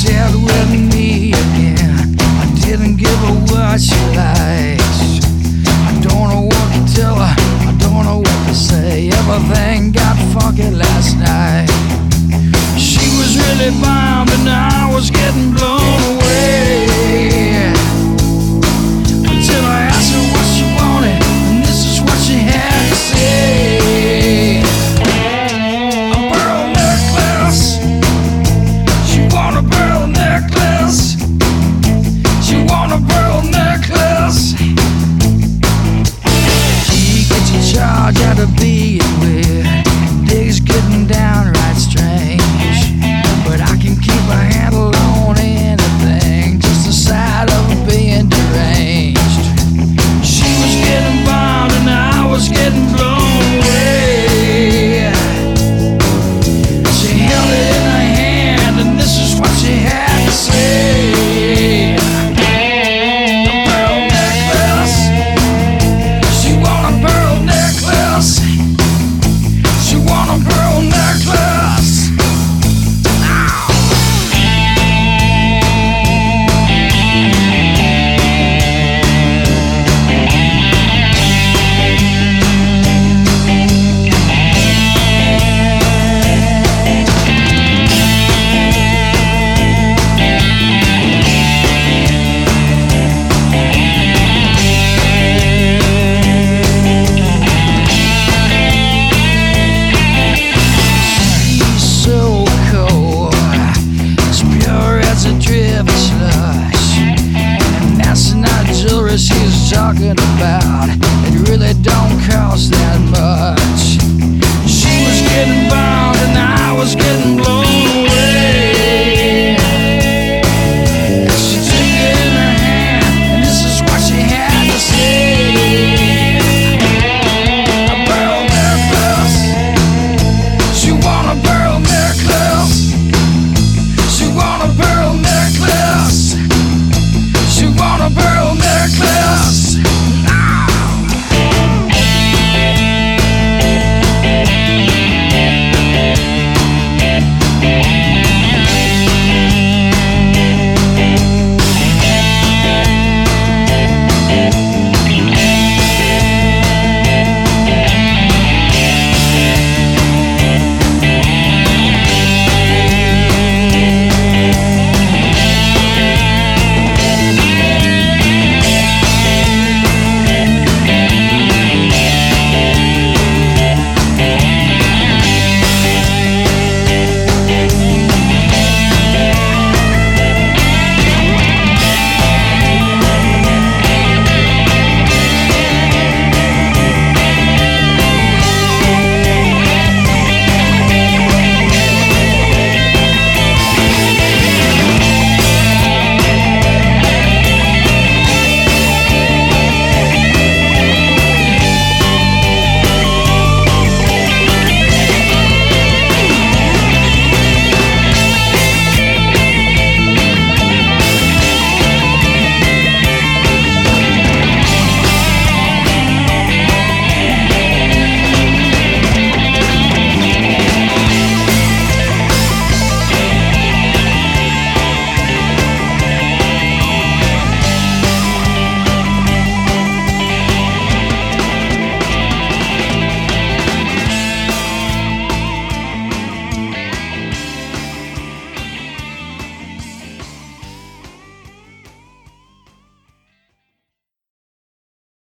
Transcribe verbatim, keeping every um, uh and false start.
said with me again. I didn't give her what she likes. I don't know what to tell her, I don't know what to say. Everything got funky last night. She was really bound and I was getting blown away. Until I asked her what she wanted, and this is what she had to say. A pearl necklace. She want a pearl necklace. She want a pearl necklace. She gets a charge out of being weird. Digs getting downright strange. But I can keep a handle on anything, just the sight of being deranged. She was getting bombed and I was getting blown away. She held it in her hand and this is what she had to say. A pearl necklace. She want a pearl necklace. She want a pearl necklace. Talking about